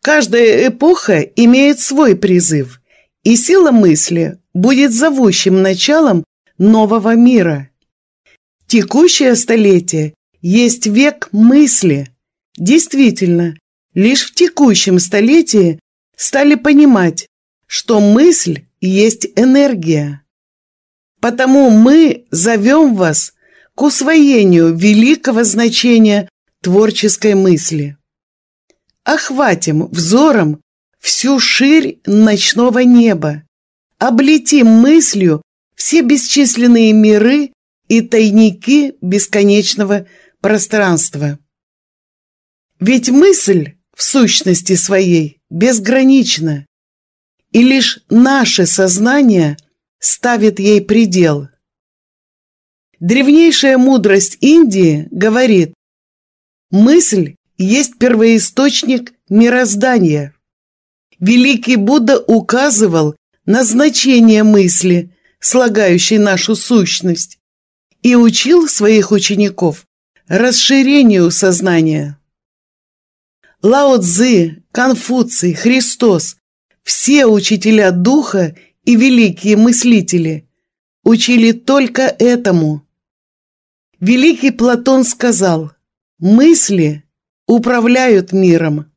Каждая эпоха имеет свой призыв, и сила мысли будет зовущим началом нового мира. Текущее столетие есть век мысли. Действительно, лишь в текущем столетии стали понимать, что мысль есть энергия. Потому мы зовем вас к усвоению великого значения творческой мысли. Охватим взором всю ширь ночного неба, облетим мыслью все бесчисленные миры и тайники бесконечного пространства. Ведь мысль в сущности своей безгранична, и лишь наше сознание ставит ей предел. Древнейшая мудрость Индии говорит: мысль есть первоисточник мироздания. Великий Будда указывал на значение мысли, слагающей нашу сущность, и учил своих учеников расширению сознания. Лао Цзы, Конфуций, Христос – все учителя духа и великие мыслители учили только этому. Великий Платон сказал: мысли управляют миром.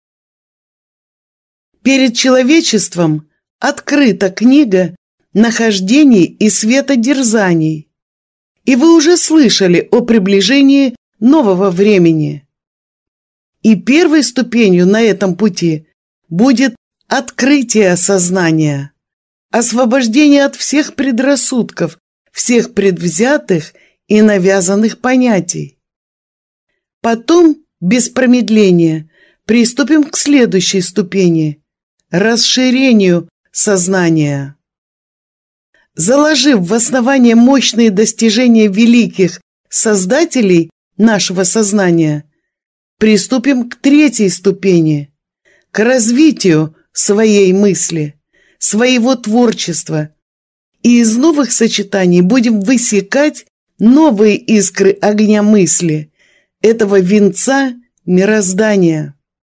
Перед человечеством открыта книга нахождений и светодерзаний, и вы уже слышали о приближении нового времени. И первой ступенью на этом пути будет открытие сознания, освобождение от всех предрассудков, всех предвзятых и навязанных понятий. Потом, без промедления, приступим к следующей ступени – расширению сознания. Заложив в основание мощные достижения великих создателей нашего сознания, приступим к третьей ступени – к развитию своей мысли, своего творчества, и из новых сочетаний будем высекать новые искры огня мысли, этого венца мироздания.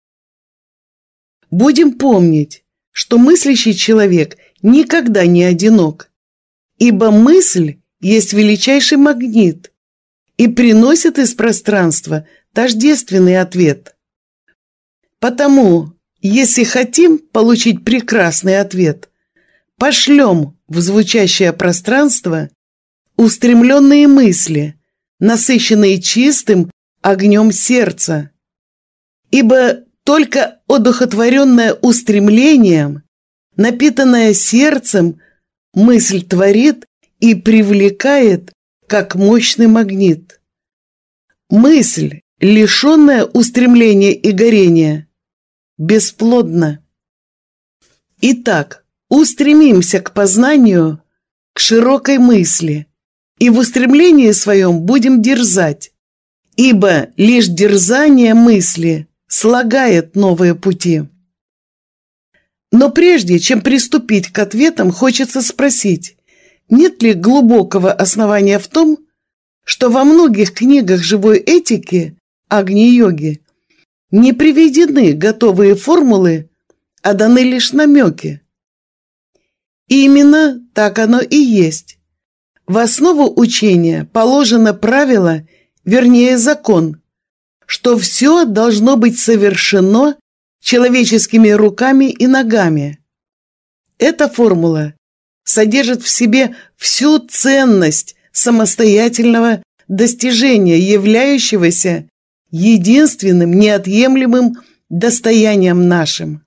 Будем помнить, что мыслящий человек никогда не одинок, ибо мысль есть величайший магнит и приносит из пространства тождественный ответ. Потому, если хотим получить прекрасный ответ, пошлем в звучащее пространство устремленные мысли, насыщенные чистым огнем сердца. Ибо только одухотворенное устремлением, напитанное сердцем, мысль творит и привлекает, как мощный магнит. Мысль, лишенная устремления и горения, бесплодна. Итак, устремимся к познанию, к широкой мысли, и в устремлении своем будем дерзать, ибо лишь дерзание мысли слагает новые пути. Но прежде чем приступить к ответам, хочется спросить, нет ли глубокого основания в том, что во многих книгах живой этики, Агни-йоги, не приведены готовые формулы, а даны лишь намеки. И именно так оно и есть. В основу учения положено правило, вернее закон, что все должно быть совершено человеческими руками и ногами. Эта формула содержит в себе всю ценность самостоятельного достижения, являющегося единственным неотъемлемым достоянием нашим.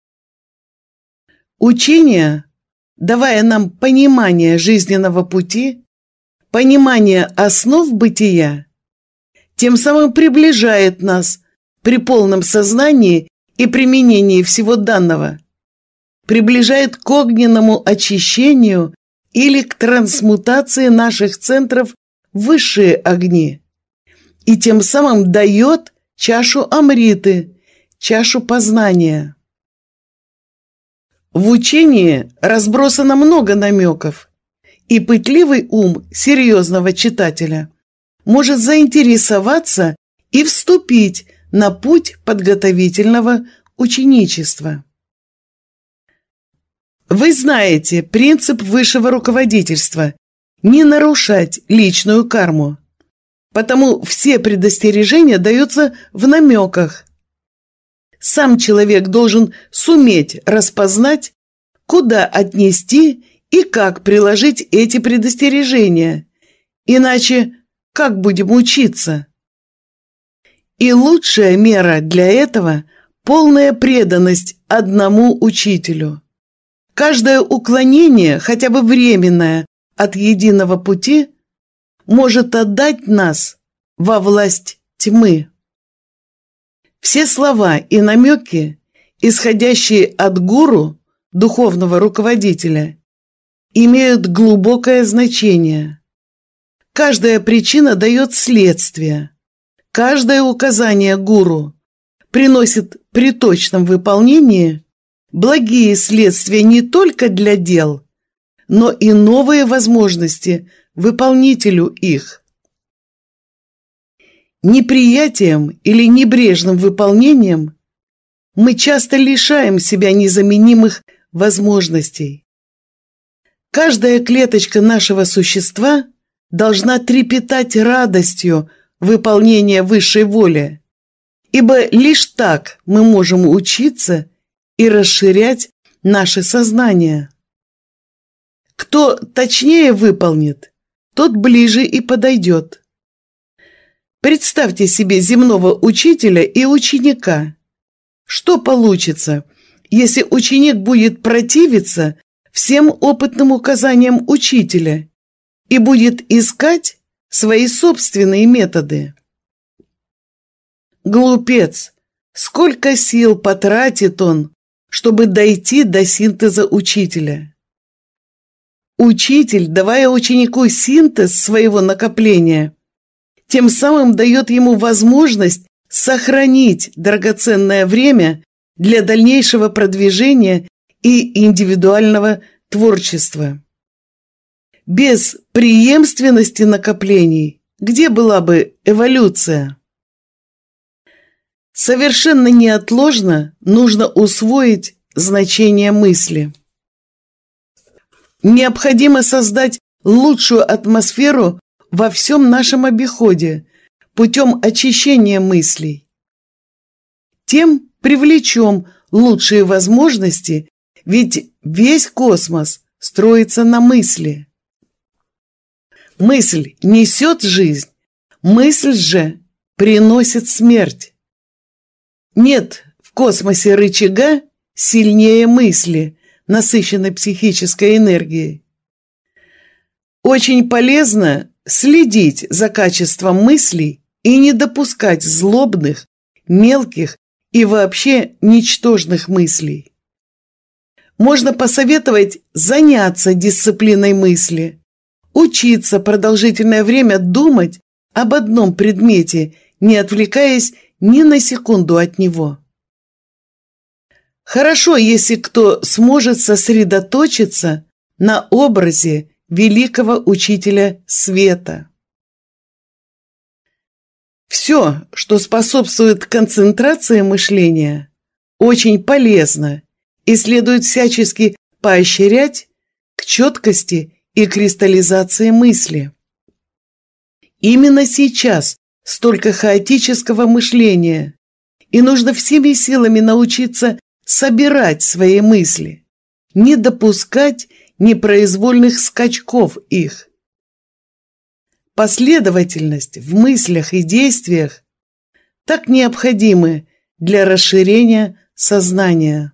Учение, давая нам понимание жизненного пути, понимание основ бытия, тем самым приближает нас при полном сознании и применении всего данного, приближает к огненному очищению или к трансмутации наших центров в высшие огни, и тем самым дает чашу Амриты, чашу познания. В учении разбросано много намеков, и пытливый ум серьезного читателя может заинтересоваться и вступить на путь подготовительного ученичества. Вы знаете принцип высшего руководительства – не нарушать личную карму. Потому все предостережения даются в намеках. Сам человек должен суметь распознать, куда отнести и как приложить эти предостережения. Иначе как будем учиться? И лучшая мера для этого – полная преданность одному учителю. Каждое уклонение, хотя бы временное, от единого пути, может отдать нас во власть тьмы. Все слова и намеки, исходящие от гуру, духовного руководителя, имеют глубокое значение. Каждая причина дает следствие. Каждое указание гуру приносит при точном выполнении благие следствия не только для дел, но и новые возможности выполнителю их. Неприятием или небрежным выполнением мы часто лишаем себя незаменимых возможностей. Каждая клеточка нашего существа должна трепетать радостью выполнения высшей воли, ибо лишь так мы можем учиться и расширять наше сознание. Кто точнее выполнит, тот ближе и подойдет. Представьте себе земного учителя и ученика. Что получится, если ученик будет противиться всем опытным указаниям учителя и будет искать свои собственные методы? Глупец! Сколько сил потратит он, чтобы дойти до синтеза учителя? Учитель, давая ученику синтез своего накопления, тем самым дает ему возможность сохранить драгоценное время для дальнейшего продвижения и индивидуального творчества. Без преемственности накоплений где была бы эволюция? Совершенно неотложно нужно усвоить значение мысли. Необходимо создать лучшую атмосферу во всем нашем обиходе путем очищения мыслей. Тем привлечем лучшие возможности, ведь весь космос строится на мысли. Мысль несет жизнь, мысль же приносит смерть. Нет в космосе рычага сильнее мысли, насыщенной психической энергией. Очень полезно следить за качеством мыслей и не допускать злобных, мелких и вообще ничтожных мыслей. Можно посоветовать заняться дисциплиной мысли, учиться продолжительное время думать об одном предмете, не отвлекаясь ни на секунду от него. Хорошо, если кто сможет сосредоточиться на образе великого учителя света. Все, что способствует концентрации мышления, очень полезно и следует всячески поощрять к четкости и кристаллизации мысли. Именно сейчас столько хаотического мышления, и нужно всеми силами научиться собирать свои мысли, не допускать непроизвольных скачков их. Последовательность в мыслях и действиях так необходимы для расширения сознания.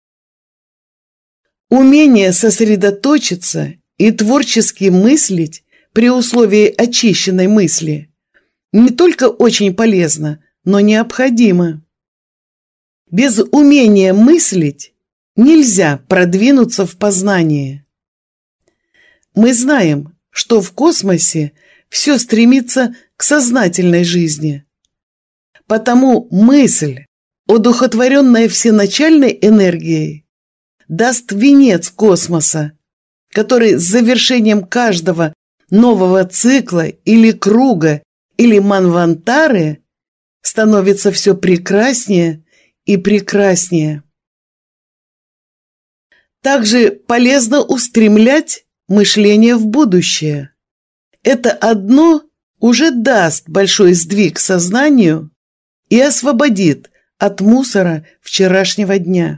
Умение сосредоточиться и творчески мыслить при условии очищенной мысли не только очень полезно, но необходимо. Без умения мыслить нельзя продвинуться в познании. Мы знаем, что в космосе все стремится к сознательной жизни. Потому мысль, одухотворенная всеначальной энергией, даст венец космоса, который с завершением каждого нового цикла или круга или манвантары становится все прекраснее и прекраснее. Также полезно устремлять мышление в будущее. Это одно уже даст большой сдвиг сознанию и освободит от мусора вчерашнего дня.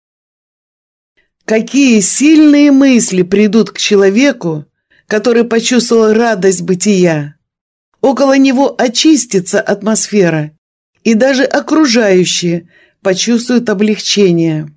Какие сильные мысли придут к человеку, который почувствовал радость бытия. Около него очистится атмосфера, и даже окружающие почувствуют облегчение.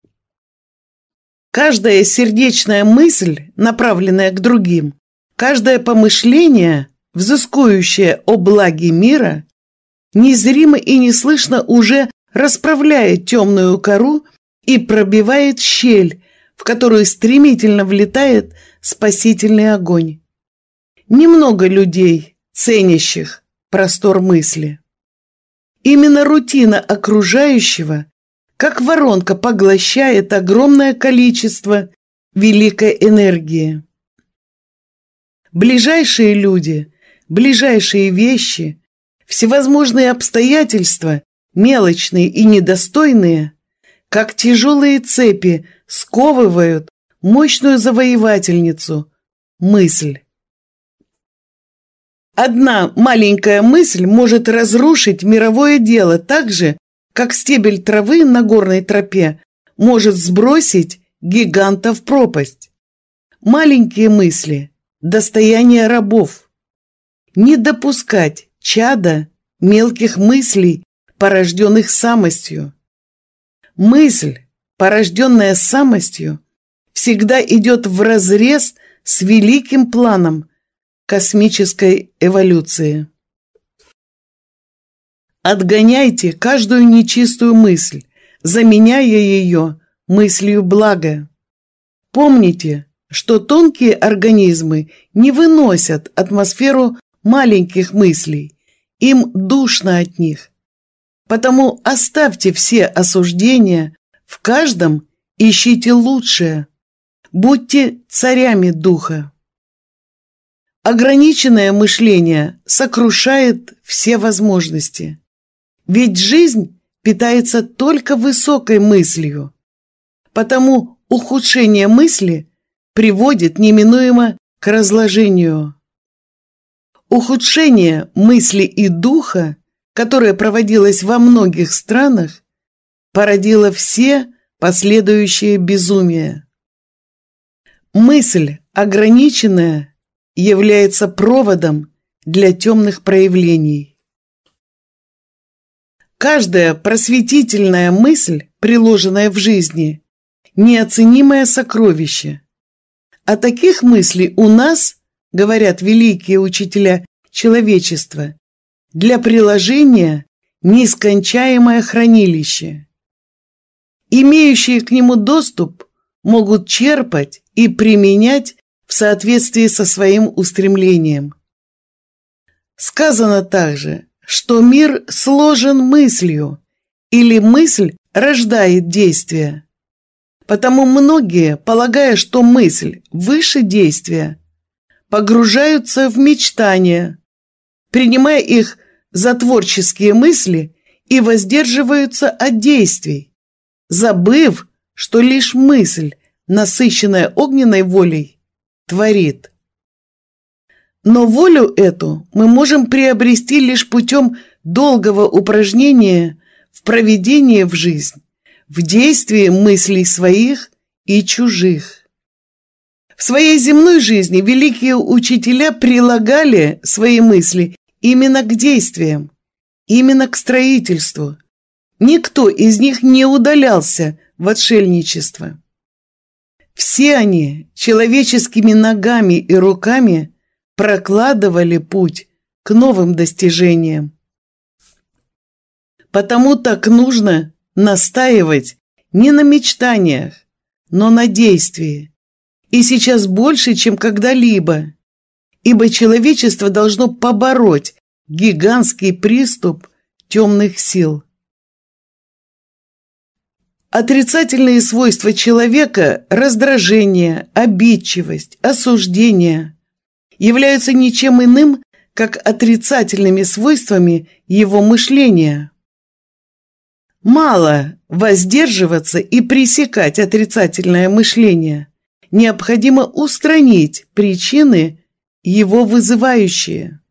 Каждая сердечная мысль, направленная к другим, каждое помышление, взыскующее о благе мира, незримо и неслышно уже расправляет темную кору и пробивает щель, в которую стремительно влетает спасительный огонь. Немного людей, ценящих простор мысли. Именно рутина окружающего, как воронка, поглощает огромное количество великой энергии. Ближайшие люди, ближайшие вещи, всевозможные обстоятельства, мелочные и недостойные, как тяжелые цепи, сковывают мощную завоевательницу – мысль. Одна маленькая мысль может разрушить мировое дело так же, как стебель травы на горной тропе может сбросить гиганта в пропасть. Маленькие мысли – достояние рабов. Не допускать чада мелких мыслей, порожденных самостью. Мысль, порожденная самостью, всегда идет вразрез с великим планом космической эволюции. Отгоняйте каждую нечистую мысль, заменяя ее мыслью блага. Помните, что тонкие организмы не выносят атмосферу маленьких мыслей, им душно от них. Потому оставьте все осуждения, в каждом ищите лучшее, будьте царями духа. Ограниченное мышление сокрушает все возможности, ведь жизнь питается только высокой мыслью, потому ухудшение мысли приводит неминуемо к разложению. Ухудшение мысли и духа, которое проводилось во многих странах, породило все последующие безумия. Мысль ограниченная является проводом для темных проявлений. Каждая просветительная мысль, приложенная в жизни, неоценимое сокровище. О таких мыслей у нас, говорят великие учителя человечества, для приложения нескончаемое хранилище. Имеющие к нему доступ могут черпать и применять в соответствии со своим устремлением. Сказано также, что мир сложен мыслью, или мысль рождает действие. Потому многие, полагая, что мысль выше действия, погружаются в мечтания, принимая их за творческие мысли и воздерживаются от действий, забыв, что лишь мысль, насыщенная огненной волей, творит. Но волю эту мы можем приобрести лишь путем долгого упражнения в проведении в жизнь, в действии мыслей своих и чужих. В своей земной жизни великие учителя прилагали свои мысли именно к действиям, именно к строительству. Никто из них не удалялся в отшельничество. Все они человеческими ногами и руками прокладывали путь к новым достижениям. Потому так нужно настаивать не на мечтаниях, но на действии. И сейчас больше, чем когда-либо, ибо человечество должно побороть гигантский приступ темных сил. Отрицательные свойства человека – раздражение, обидчивость, осуждение – являются ничем иным, как отрицательными свойствами его мышления. Мало воздерживаться и пресекать отрицательное мышление. Необходимо устранить причины, его вызывающие.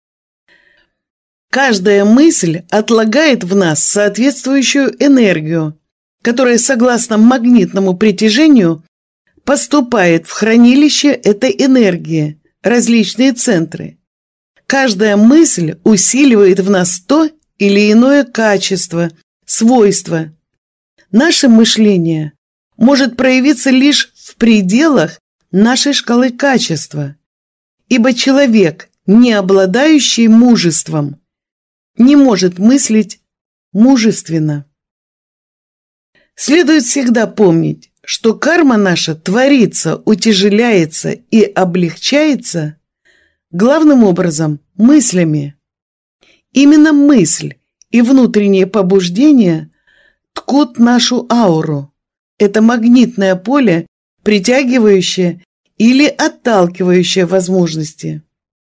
Каждая мысль отлагает в нас соответствующую энергию, которая, согласно магнитному притяжению, поступает в хранилище этой энергии, различные центры. Каждая мысль усиливает в нас то или иное качество, свойство. Наше мышление может проявиться лишь в пределах нашей шкалы качества, ибо человек, не обладающий мужеством, не может мыслить мужественно. Следует всегда помнить, что карма наша творится, утяжеляется и облегчается главным образом мыслями. Именно мысль и внутренние побуждения ткут нашу ауру. Это магнитное поле, притягивающее или отталкивающее возможности.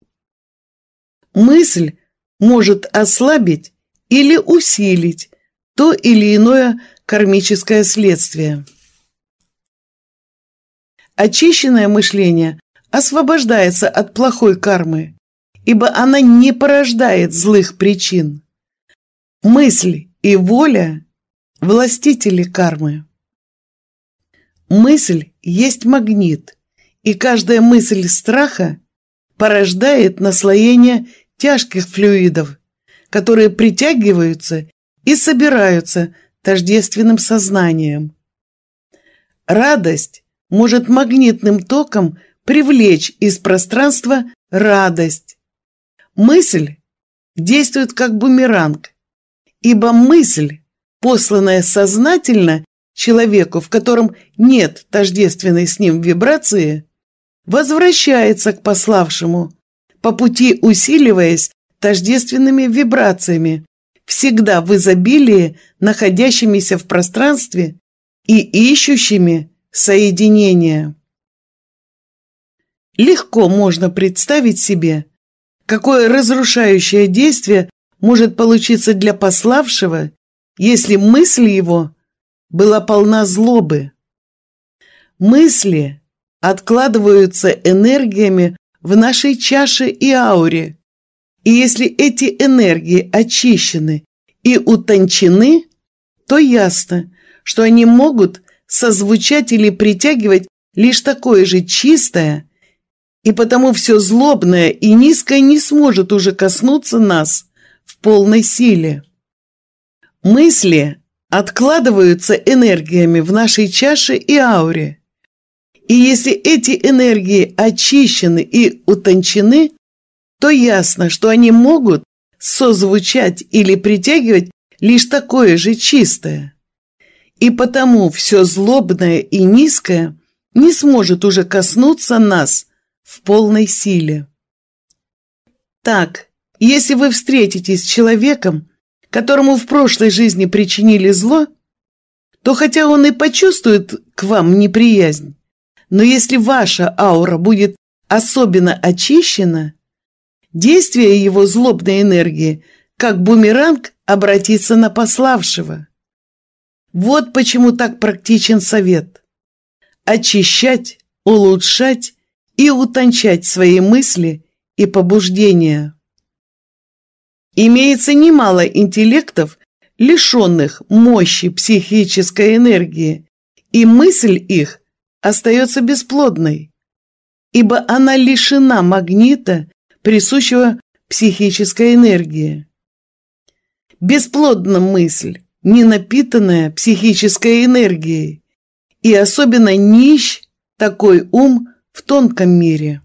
Мысль может ослабить или усилить то или иное кармическое следствие. Очищенное мышление освобождается от плохой кармы, ибо она не порождает злых причин. Мысль и воля – властители кармы. Мысль есть магнит, и каждая мысль страха порождает наслоение тяжких флюидов, которые притягиваются и собираются тождественным сознанием. Радость может магнитным током привлечь из пространства радость. Мысль действует как бумеранг, ибо мысль, посланная сознательно человеку, в котором нет тождественной с ним вибрации, возвращается к пославшему, по пути усиливаясь тождественными вибрациями, всегда в изобилии, находящимися в пространстве и ищущими соединения. Легко можно представить себе, какое разрушающее действие может получиться для пославшего, если мысль его была полна злобы. Мысли откладываются энергиями в нашей чаше и ауре, и если эти энергии очищены и утончены, то ясно, что они могут созвучать или притягивать лишь такое же чистое, и потому все злобное и низкое не сможет уже коснуться нас в полной силе. Мысли откладываются энергиями в нашей чаше и ауре, и если эти энергии очищены и утончены, то ясно, что они могут созвучать или притягивать лишь такое же чистое. И потому все злобное и низкое не сможет уже коснуться нас в полной силе. Так, если вы встретитесь с человеком, которому в прошлой жизни причинили зло, то хотя он и почувствует к вам неприязнь, но если ваша аура будет особенно очищена, действие его злобной энергии, как бумеранг, обратится на пославшего. Вот почему так практичен совет: очищать, улучшать и утончать свои мысли и побуждения. Имеется немало интеллектов, лишенных мощи психической энергии, и мысль их остается бесплодной, ибо она лишена магнита, присущего психической энергии. Бесплодна мысль, не напитанная психической энергией, и особенно нищ такой ум в тонком мире.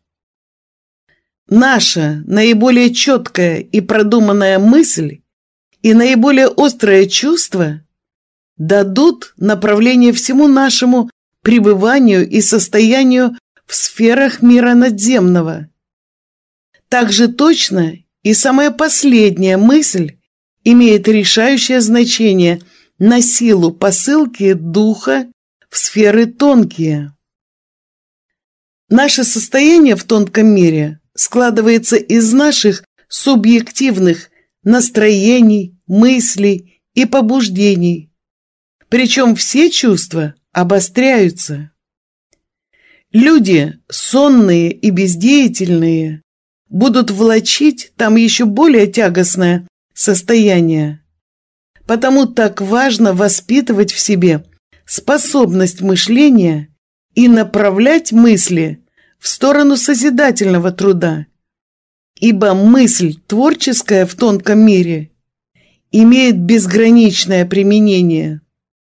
Наша наиболее четкая и продуманная мысль и наиболее острое чувство дадут направление всему нашему пребыванию и состоянию в сферах мира надземного. Так же точно и самая последняя мысль имеет решающее значение на силу посылки духа в сферы тонкие. Наше состояние в тонком мире складывается из наших субъективных настроений, мыслей и побуждений. Причем все чувства обостряются. Люди, сонные и бездеятельные, будут влачить там еще более тягостное состояние. Потому так важно воспитывать в себе способность мышления и направлять мысли в сторону созидательного труда. Ибо мысль творческая в тонком мире имеет безграничное применение.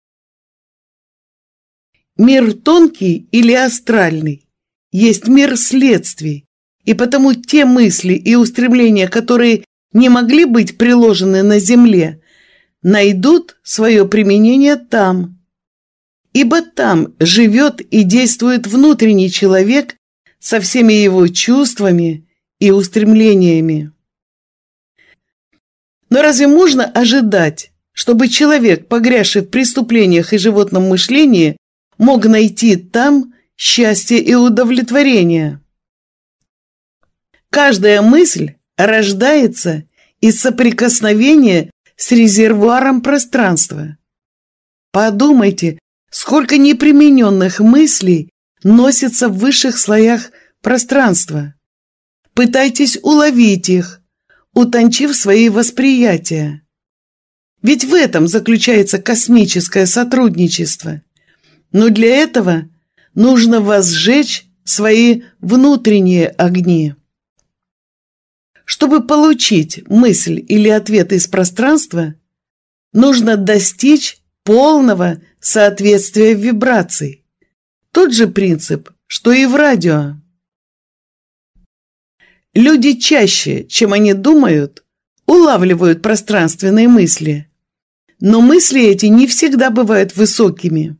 Мир тонкий или астральный есть мир следствий, и потому те мысли и устремления, которые не могли быть приложены на земле, найдут свое применение там. Ибо там живет и действует внутренний человек со всеми его чувствами и устремлениями. Но разве можно ожидать, чтобы человек, погрязший в преступлениях и животном мышлении, мог найти там счастье и удовлетворение? Каждая мысль рождается из соприкосновения с резервуаром пространства. Подумайте, сколько непримененных мыслей носится в высших слоях пространства. Пытайтесь уловить их, утончив свои восприятия. Ведь в этом заключается космическое сотрудничество. Но для этого нужно возжечь свои внутренние огни. Чтобы получить мысль или ответ из пространства, нужно достичь полного соответствия вибраций. Тот же принцип, что и в радио. Люди чаще, чем они думают, улавливают пространственные мысли, но мысли эти не всегда бывают высокими.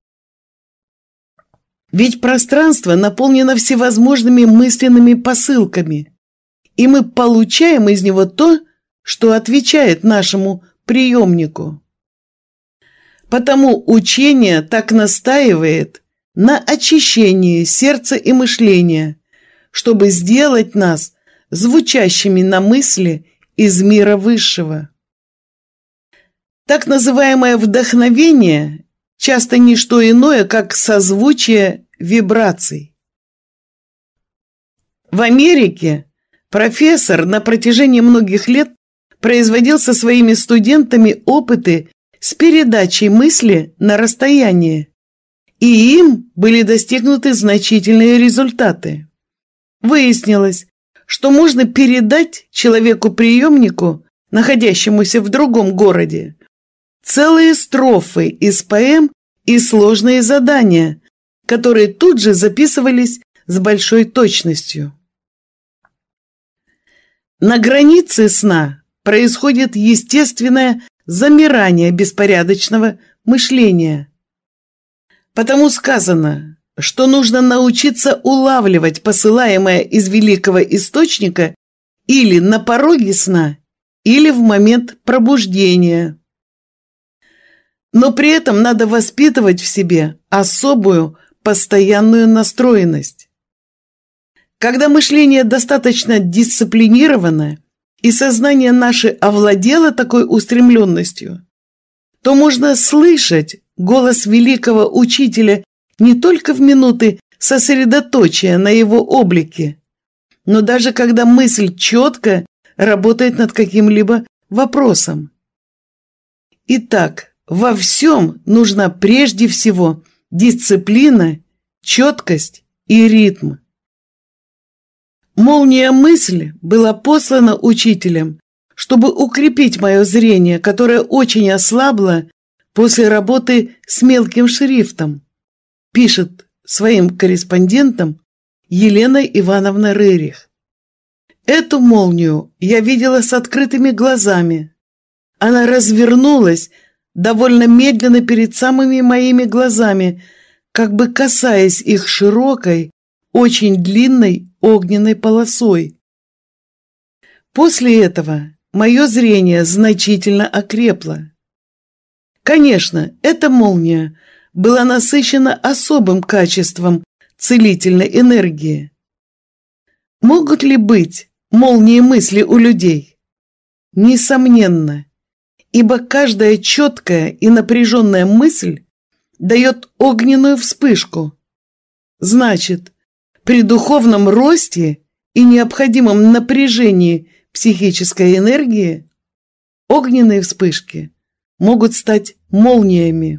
Ведь пространство наполнено всевозможными мысленными посылками, и мы получаем из него то, что отвечает нашему приемнику. Потому учение так настаивает на очищении сердца и мышления, чтобы сделать нас звучащими на мысли из мира высшего. Так называемое вдохновение часто не что иное, как созвучие вибраций. В Америке профессор на протяжении многих лет производил со своими студентами опыты с передачей мысли на расстояние, и им были достигнуты значительные результаты. Выяснилось, что можно передать человеку-приемнику, находящемуся в другом городе, целые строфы из поэм и сложные задания, которые тут же записывались с большой точностью. На границе сна происходит естественное замирание беспорядочного мышления. Потому сказано, что нужно научиться улавливать посылаемое из великого источника или на пороге сна, или в момент пробуждения. Но при этом надо воспитывать в себе особую постоянную настроенность. Когда мышление достаточно дисциплинировано, и сознание наше овладело такой устремленностью, то можно слышать голос великого учителя не только в минуты сосредоточия на его облике, но даже когда мысль четко работает над каким-либо вопросом. Итак, во всем нужна прежде всего дисциплина, четкость и ритм. Молния мысли была послана учителем, чтобы укрепить мое зрение, которое очень ослабло после работы с мелким шрифтом, пишет своим корреспондентам Елена Ивановна Рерих. Эту молнию я видела с открытыми глазами. Она развернулась довольно медленно перед самыми моими глазами, как бы касаясь их широкой, очень длинной огненной полосой. После этого мое зрение значительно окрепло. Конечно, эта молния была насыщена особым качеством целительной энергии. Могут ли быть молнии мысли у людей? Несомненно. ибо каждая четкая и напряженная мысль дает огненную вспышку. Значит, при духовном росте и необходимом напряжении психической энергии огненные вспышки могут стать молниями.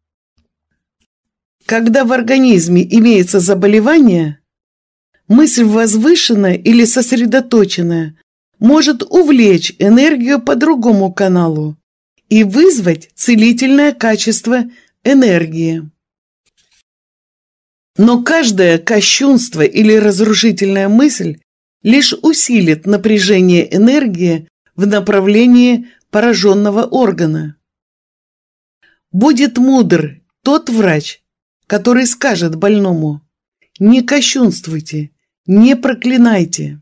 Когда в организме имеется заболевание, мысль возвышенная или сосредоточенная может увлечь энергию по другому каналу и вызвать целительное качество энергии. Но каждое кощунство или разрушительная мысль лишь усилит напряжение энергии в направлении пораженного органа. Будет мудр тот врач, который скажет больному: не кощунствуйте, не проклинайте.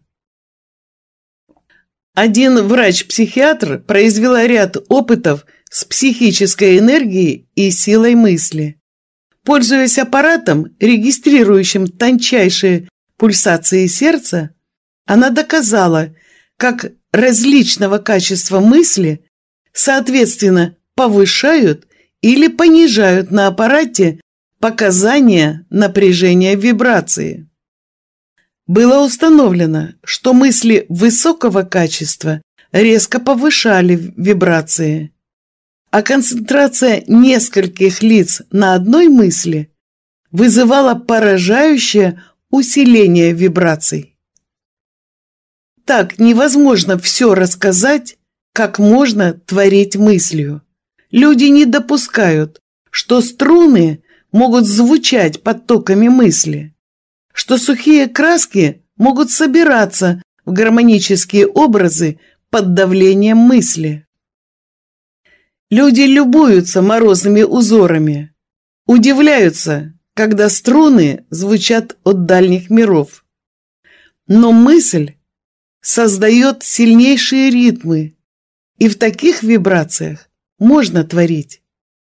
Один врач-психиатр произвел ряд опытов с психической энергией и силой мысли. Пользуясь аппаратом, регистрирующим тончайшие пульсации сердца, она доказала, как различного качества мысли соответственно повышают или понижают на аппарате показания напряжения вибрации. Было установлено, что мысли высокого качества резко повышали вибрации, а концентрация нескольких лиц на одной мысли вызывала поражающее усиление вибраций. Так невозможно все рассказать, как можно творить мыслью. Люди не допускают, что струны могут звучать потоками мысли, что сухие краски могут собираться в гармонические образы под давлением мысли. Люди любуются морозными узорами, удивляются, когда струны звучат от дальних миров. Но мысль создает сильнейшие ритмы, и в таких вибрациях можно творить.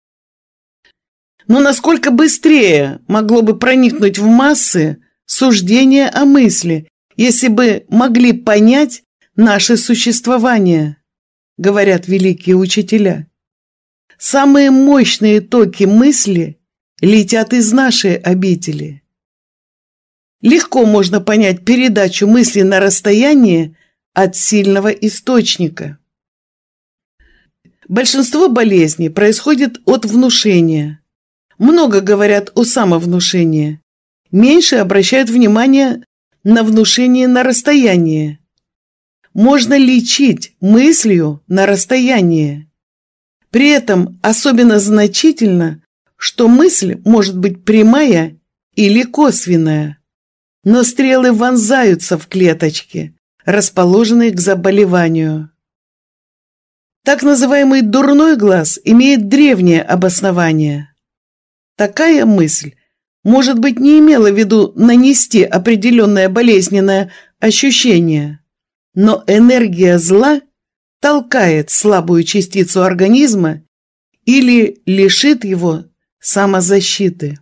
Но насколько быстрее могло бы проникнуть в массы суждение о мысли, если бы могли понять наше существование, говорят великие учителя. Самые мощные токи мысли летят из нашей обители. Легко можно понять передачу мысли на расстоянии от сильного источника. Большинство болезней происходит от внушения. Много говорят о самовнушении. Меньше обращают внимание на внушение на расстоянии. Можно лечить мыслью на расстоянии. При этом особенно значительно, что мысль может быть прямая или косвенная, но стрелы вонзаются в клеточки, расположенные к заболеванию. Так называемый дурной глаз имеет древнее обоснование. Такая мысль, может быть, не имела в виду нанести определенное болезненное ощущение, но энергия зла толкает слабую частицу организма или лишит его самозащиты.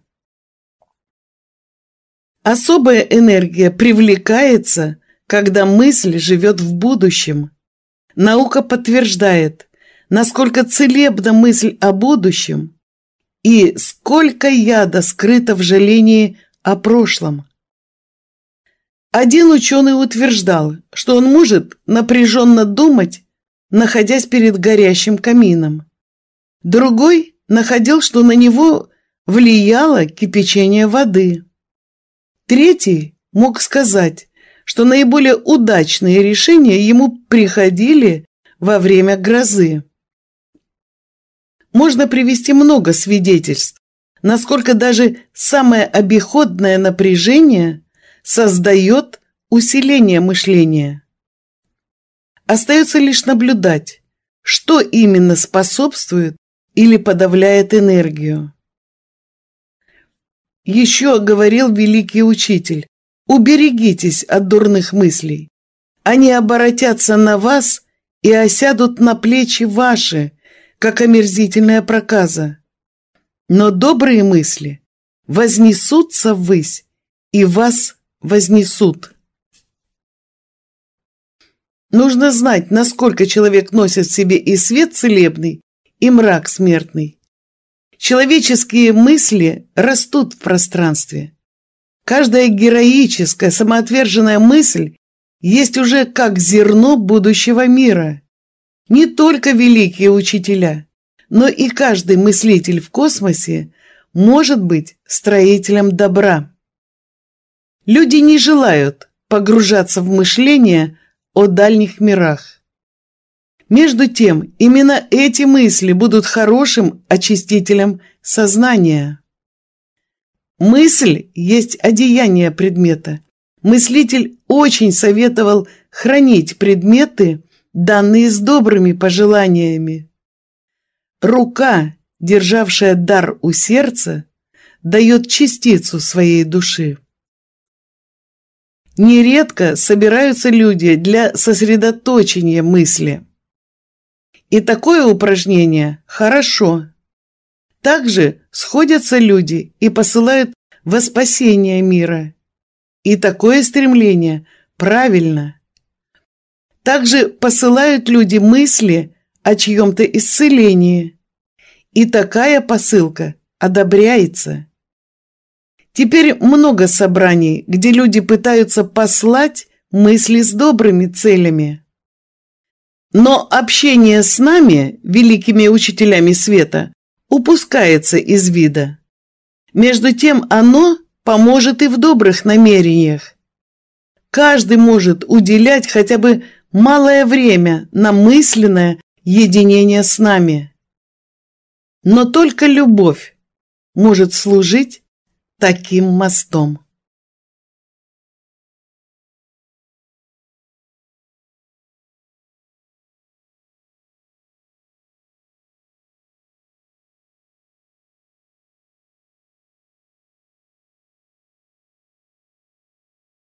Особая энергия привлекается, когда мысль живет в будущем. Наука подтверждает, насколько целебна мысль о будущем и сколько яда скрыто в жалении о прошлом. Один ученый утверждал, что он может напряженно думать, находясь перед горящим камином. Другой находил, что на него влияло кипячение воды. Третий мог сказать, что наиболее удачные решения ему приходили во время грозы. Можно привести много свидетельств, насколько даже самое обиходное напряжение создает усиление мышления. Остается лишь наблюдать, что именно способствует или подавляет энергию. Еще говорил великий учитель: уберегитесь от дурных мыслей. Они оборотятся на вас и осядут на плечи ваши, как омерзительная проказа. Но добрые мысли вознесутся ввысь и вас вознесут. Нужно знать, насколько человек носит в себе и свет целебный, и мрак смертный. Человеческие мысли растут в пространстве. Каждая героическая, самоотверженная мысль есть уже как зерно будущего мира. Не только великие учителя, но и каждый мыслитель в космосе может быть строителем добра. Люди не желают погружаться в мышление о дальних мирах. Между тем, именно эти мысли будут хорошим очистителем сознания. Мысль есть одеяние предмета. Мыслитель очень советовал хранить предметы, данные с добрыми пожеланиями. Рука, державшая дар у сердца, дает частицу своей души. Нередко собираются люди для сосредоточения мысли. И такое упражнение хорошо. Также сходятся люди и посылают во спасение мира. И такое стремление правильно. Также посылают люди мысли о чьем-то исцелении. И такая посылка одобряется. Теперь много собраний, где люди пытаются послать мысли с добрыми целями. Но общение с нами, великими учителями света, упускается из вида. Между тем оно поможет и в добрых намерениях. Каждый может уделять хотя бы малое время на мысленное единение с нами. Но только любовь может служить таким мостом.